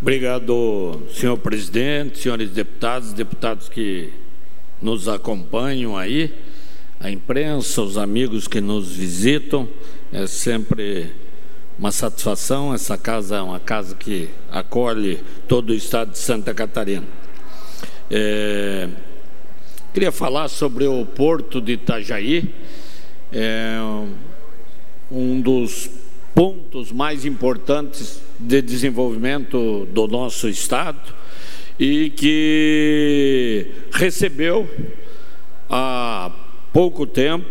Obrigado, senhor presidente, senhores deputados que nos acompanham aí, a imprensa, os amigos que nos visitam. É sempre uma satisfação. Essa casa é uma casa que acolhe todo o estado de Santa Catarina. Queria falar sobre o Porto de Itajaí. Um dos pontos mais importantes de desenvolvimento do nosso estado e que recebeu há pouco tempo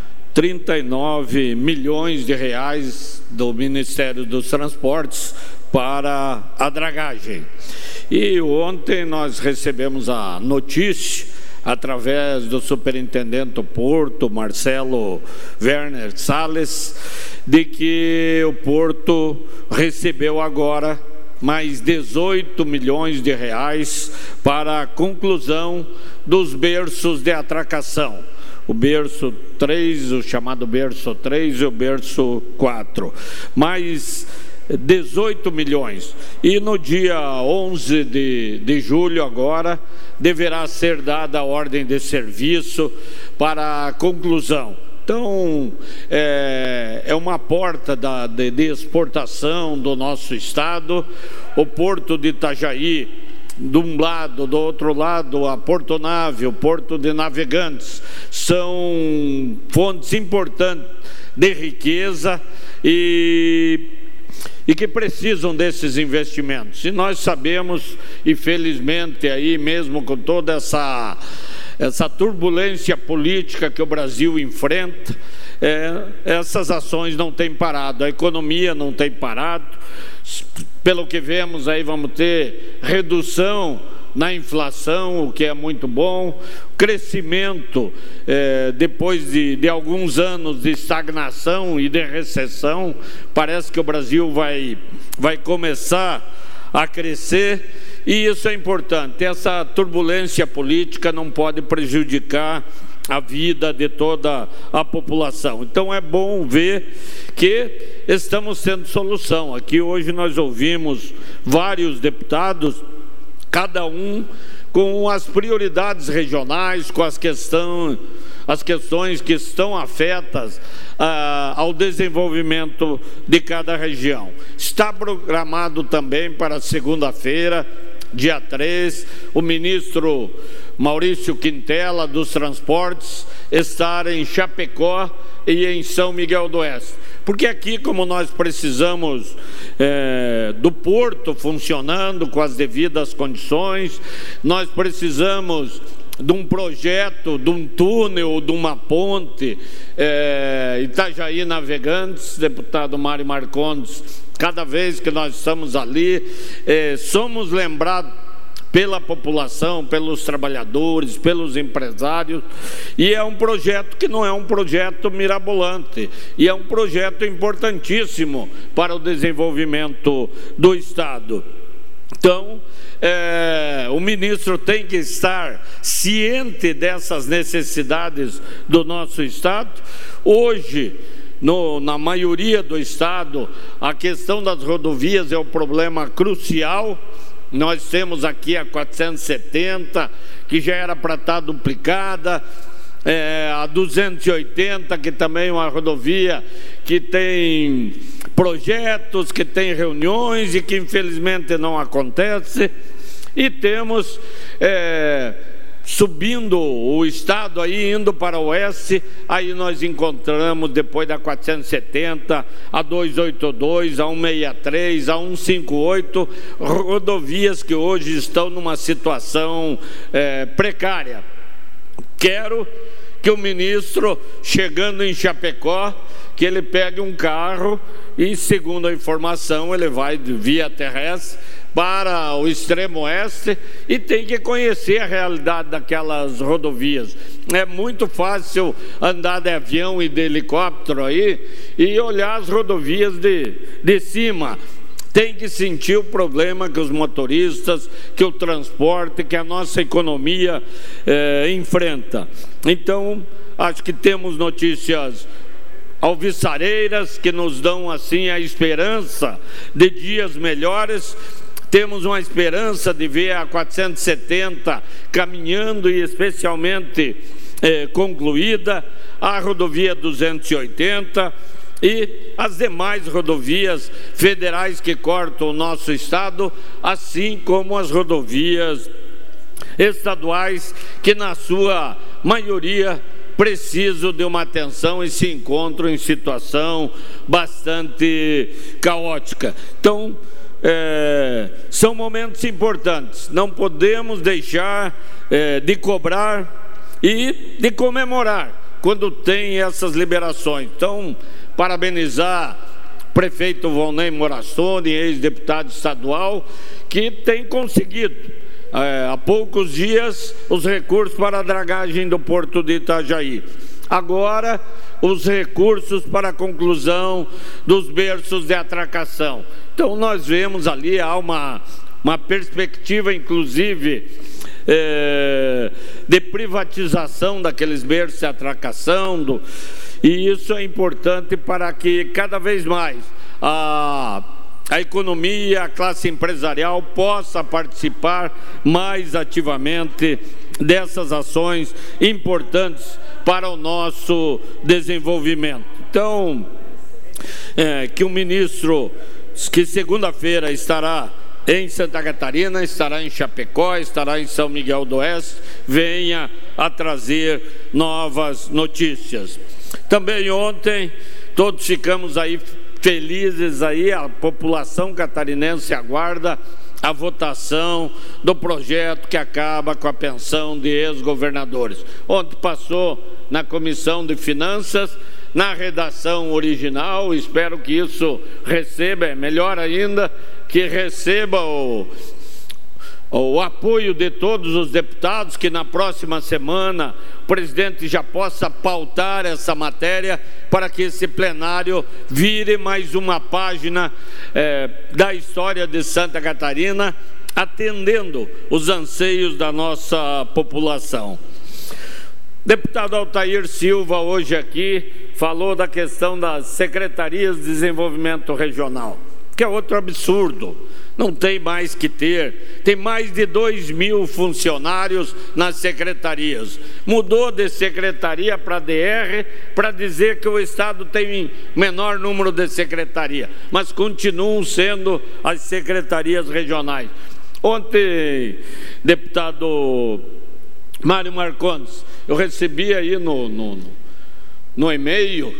39 milhões de reais do Ministério dos Transportes para a dragagem. E ontem nós recebemos a notícia, através do superintendente do Porto, Marcelo Werner Salles, de que o Porto recebeu agora mais 18 milhões de reais para a conclusão dos berços de atracação. O berço 3, o chamado berço 3 e o berço 4. Mais 18 milhões. E no dia 11 de julho agora, deverá ser dada a ordem de serviço para a conclusão. Então, é uma porta de exportação do nosso estado. O Porto de Itajaí, de um lado, do outro lado, a Portonave, o Porto de Navegantes, são fontes importantes de riqueza e que precisam desses investimentos. E nós sabemos, e felizmente aí mesmo com toda essa turbulência política que o Brasil enfrenta, essas ações não têm parado, a economia não tem parado. Pelo que vemos aí, vamos ter redução na inflação, o que é muito bom, crescimento depois de alguns anos de estagnação e de recessão. Parece que o Brasil vai começar a crescer, e isso é importante. Essa turbulência política não pode prejudicar a vida de toda a população. Então é bom ver que estamos tendo solução. Aqui hoje nós ouvimos vários deputados, cada um com as prioridades regionais, com as questões que estão afetas ao desenvolvimento de cada região. Está programado também para segunda-feira, dia 3, o ministro Maurício Quintela, dos Transportes, estar em Chapecó e em São Miguel do Oeste. Porque aqui, como nós precisamos do porto funcionando com as devidas condições, nós precisamos de um projeto, de um túnel, de uma ponte. Itajaí Navegantes, deputado Mário Marcondes, cada vez que nós estamos ali, somos lembrados pela população, pelos trabalhadores, pelos empresários, e é um projeto que não é um projeto mirabolante, e é um projeto importantíssimo para o desenvolvimento do estado. Então, o ministro tem que estar ciente dessas necessidades do nosso estado. Hoje, na maioria do estado, a questão das rodovias é um problema crucial. Nós temos aqui a 470, que já era para estar duplicada, a 280, que também é uma rodovia que tem projetos, que tem reuniões e que infelizmente não acontece. E temos subindo o estado aí, indo para o oeste, aí nós encontramos, depois da 470, a 282, a 163, a 158, rodovias que hoje estão numa situação precária. Quero que o ministro, chegando em Chapecó, que ele pegue um carro e, segundo a informação, ele vai via terrestre para o extremo oeste e tem que conhecer a realidade daquelas rodovias. É muito fácil andar de avião e de helicóptero aí e olhar as rodovias de cima. Tem que sentir o problema que os motoristas, que o transporte, que a nossa economia enfrenta. Então, acho que temos notícias alvissareiras que nos dão assim a esperança de dias melhores. temos uma esperança de ver a 470 caminhando e especialmente concluída, a rodovia 280 e as demais rodovias federais que cortam o nosso estado, assim como as rodovias estaduais que na sua maioria precisam de uma atenção e se encontram em situação bastante caótica. Então, são momentos importantes, não podemos deixar de cobrar e de comemorar quando tem essas liberações. Então, parabenizar o prefeito Volney Morassoni, ex-deputado estadual, que tem conseguido, há poucos dias, os recursos para a dragagem do Porto de Itajaí. Agora, os recursos para a conclusão dos berços de atracação. Então, nós vemos ali, há uma perspectiva, inclusive, de privatização daqueles berços de atracação, e isso é importante para que cada vez mais a economia, a classe empresarial possa participar mais ativamente dessas ações importantes para o nosso desenvolvimento. Então, que o ministro, que segunda-feira estará em Santa Catarina, estará em Chapecó, estará em São Miguel do Oeste, venha a trazer novas notícias. Também ontem, todos ficamos aí felizes, aí a população catarinense aguarda a votação do projeto que acaba com a pensão de ex-governadores. Ontem passou na Comissão de Finanças, na redação original, espero que isso receba, melhor ainda, que receba o apoio de todos os deputados, que na próxima semana o presidente já possa pautar essa matéria para que esse plenário vire mais uma página da história de Santa Catarina, atendendo os anseios da nossa população. Deputado Altair Silva, hoje aqui, falou da questão das secretarias de desenvolvimento regional, que é outro absurdo. Não tem mais que ter, tem mais de 2.000 funcionários nas secretarias. Mudou de secretaria para DR para dizer que o Estado tem menor número de secretaria, mas continuam sendo as secretarias regionais. Ontem, deputado Mário Marcondes, eu recebi aí no e-mail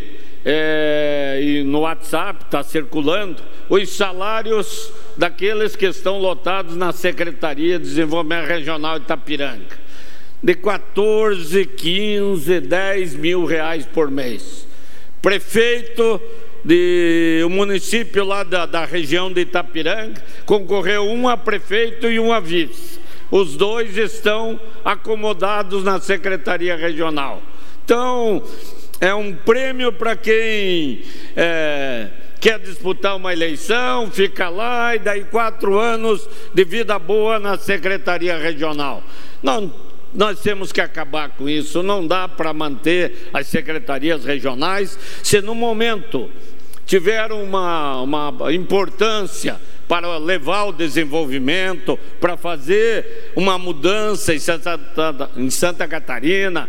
e no WhatsApp, está circulando, os salários daqueles que estão lotados na Secretaria de Desenvolvimento Regional de Itapiranga, de 14, 15, 10 mil reais por mês. Prefeito o município lá da região de Itapiranga, concorreu um a prefeito e um a vice. Os dois estão acomodados na Secretaria Regional. Então, é um prêmio para quem quer disputar uma eleição, fica lá e daí 4 anos de vida boa na Secretaria Regional. Não, nós temos que acabar com isso, não dá para manter as secretarias regionais. Se no momento tiver uma importância para levar o desenvolvimento, para fazer uma mudança em Santa Catarina,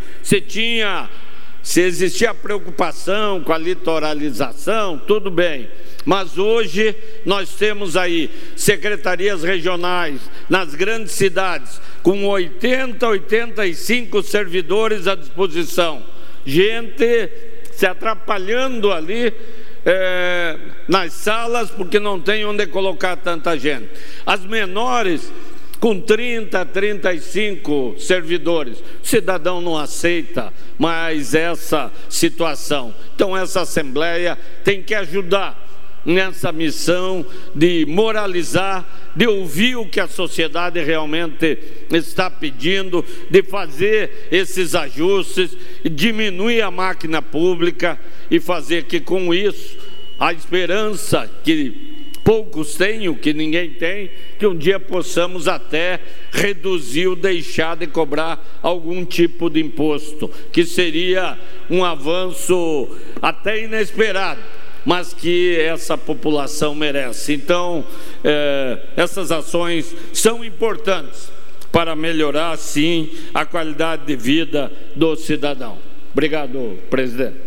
se existia preocupação com a litoralização, tudo bem. Mas hoje nós temos aí secretarias regionais nas grandes cidades, com 80, 85 servidores à disposição. Gente se atrapalhando ali nas salas, porque não tem onde colocar tanta gente. As menores, com 30, 35 servidores. O cidadão não aceita mais essa situação. Então, essa Assembleia tem que ajudar nessa missão de moralizar, de ouvir o que a sociedade realmente está pedindo, de fazer esses ajustes, diminuir a máquina pública e fazer que com isso a esperança que poucos têm, o que ninguém tem, que um dia possamos até reduzir ou deixar de cobrar algum tipo de imposto, que seria um avanço até inesperado, mas que essa população merece. Então, essas ações são importantes para melhorar, sim, a qualidade de vida do cidadão. Obrigado, presidente.